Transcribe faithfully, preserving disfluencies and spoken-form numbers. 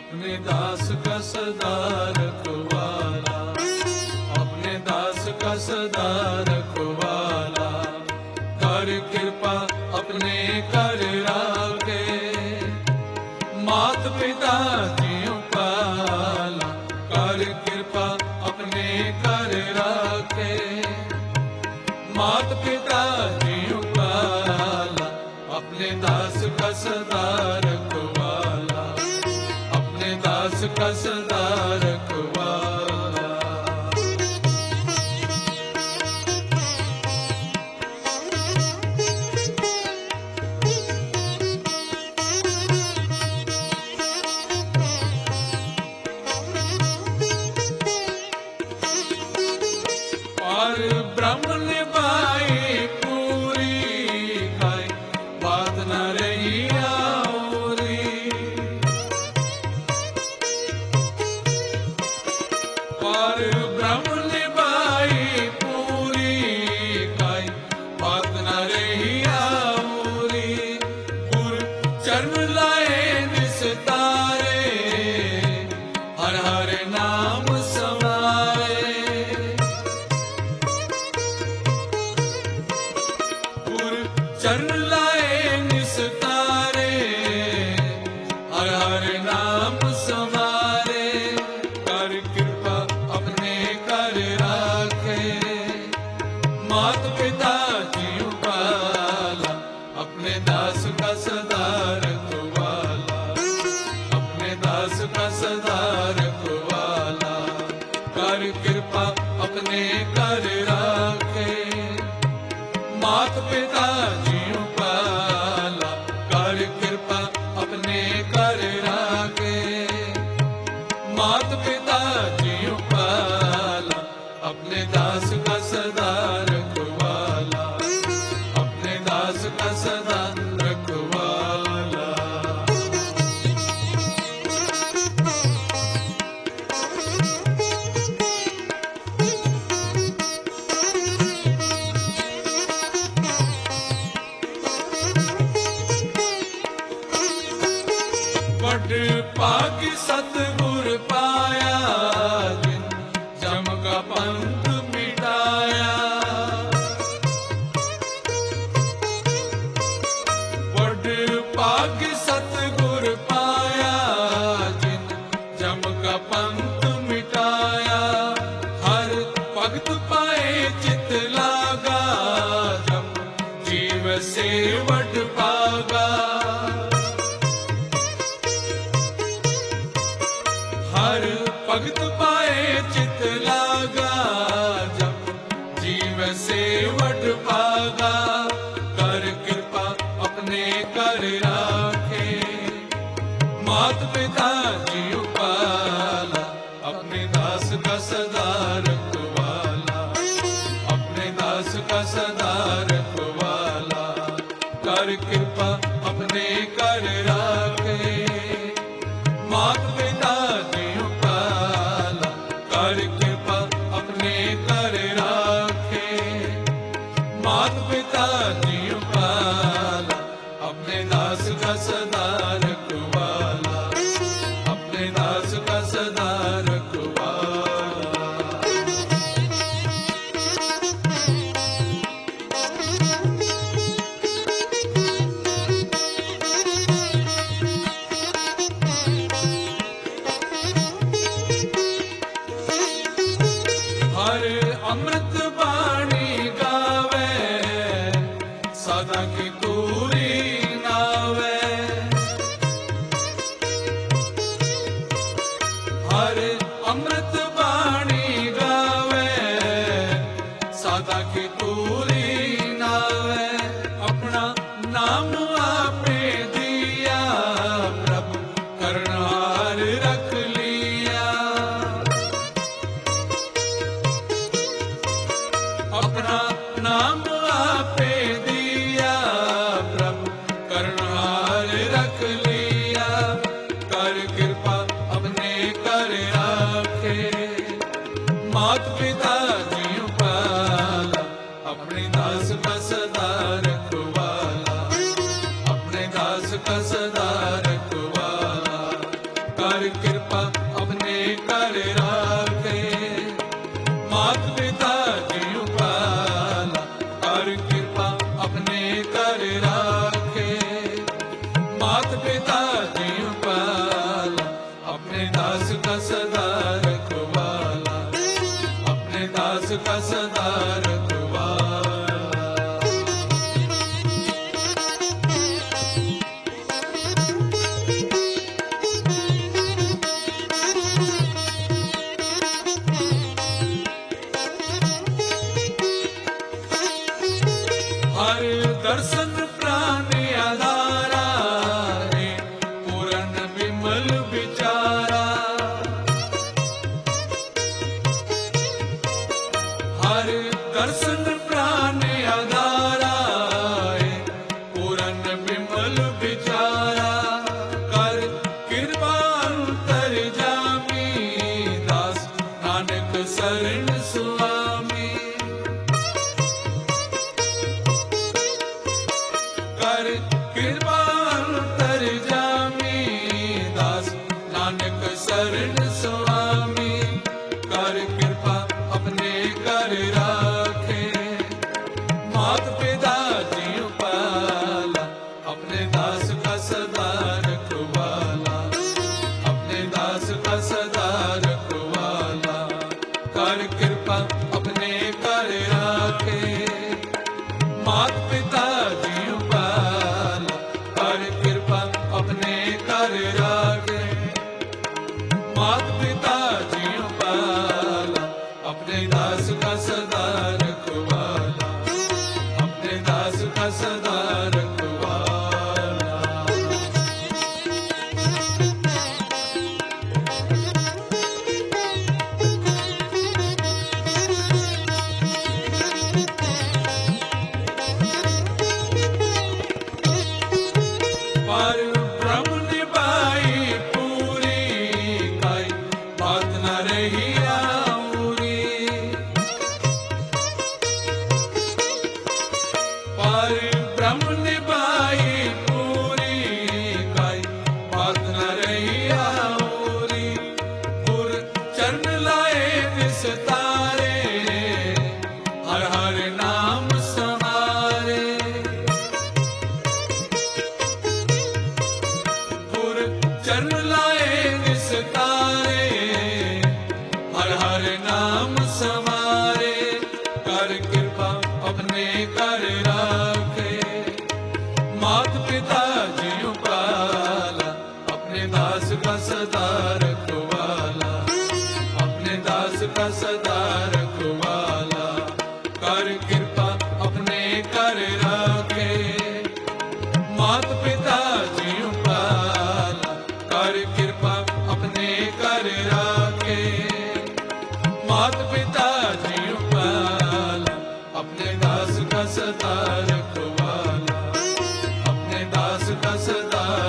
अपने दास का सदा रखवाला, अपने दास का सदा रखवाला, कर कृपा अपने कर राखे, मात पिता जियों पाला, कर कृपा अपने कर राखे, मात पिता जियों पाला, अपने दास का सदा रखवाला, अपने दास का सदा रखवाला। और ब्रह्म निभाई पूरी, खाई बात न रही आउरी, और ब्रह्म निभाई पूरी, खाई बात न रही आउरी, गुरु चरण लाए निस्तारे, हर हर नाम समारे, चरण लाए निस्तारे, हर हर नाम समारे, कर कृपा अपने कर राखे, मात पिता जियों पाला, अपने दास का सदा रखवाला, अपने दास का सदा रखवाला, कर कृपा अपने कर राखे, मात पिता जियों पाला, कर कृपा अपने कर राखे, मात पिता जियों पाला, अपने दास का सदा रखवाला, अपने दास का सदा रखवाला। बड़ पागी सतगुर पाया, जिन जम का पंथ मिटाया, बड़ पागी सतगुर पाया, जिन जम का पंथ मिटाया, हर भगत पाए चित लागा, जम जीव से वड पागा, हर भगत पाए चित लागा, जब जीव से वड पागा, कर कृपा अपने कर राखे, मात पिता जियों पाला, अपने दास का सदा रखवाला, अपने दास का सदा रखवाला, कर कृपा अपने कर राखे, मात पिता जियों पाला, कर कृपा अपने कर राखे, मात पिता जियों पाला, अपने दास का सदा रखवाला, अपने दास का सदा रखवाला। हर अमृत बाणी गावे, सदा की तूरी नावे, हर अमृत बाणी गावे, सदा की तूरी नावे, अपना नाम आपने दिया, प्रभु करनार रख लिया, अपना नाम आपे दिया, प्रभु करनार रख लिया, कर कृपा अपने कर राखे, मात पिता जियों पाला, अपने दास का सदा रखवाला, अपने दास का सदा रखवाला, कर मात पिता जीव पाला, अपने दास का सदा रखवाला, अपने दास का सदा रखवाला। हर दर्शन प्राण आधारा रे, पूरन विमल विचारा। हर दर्शन प्राण आधारा रे, पूरन विमल विचारा। कर कृपा अंतर्यामी, दास नानक शरण सुआमी। कर कृपा अंतर्यामी, दास नानक शरण सुआमी। कर कृपा अपने कर राखे, मात पिता जीव पाला, अपने दास का सदा रखवाला, अपने दास का सदा रखवाला। कर कृपा अपने कर राखे, मात पिता जीव पाला, कर कृपा अपने कर राखे। मात पिता जीव पाला, अपने दास का सदा रखवाला, अपने दास का सदा रखवाला। पर ब्रह्म निभाई पूरी, काई बात न रही आऊरी। पर ब्रह्म निभाई पूरी, काई बात न रही आऊरी। पुर चरण लाए निस्तारे, हर हर नाम समारे। पुर चरण लाए निस्तारे, हर हर नाम समारे। कर कृपा अपने कर राखे, मात पिता जीव पाला, अपने दास का सदा रखवाला, अपने दास का सदा रखवाला। कर कृपा अपने कर राखे, मात पिता जीव पाला, कर कृपा अपने कर राखे। मात पिता जीव पाला, अपने दास का सदा रखवाला, अपने दास का सदा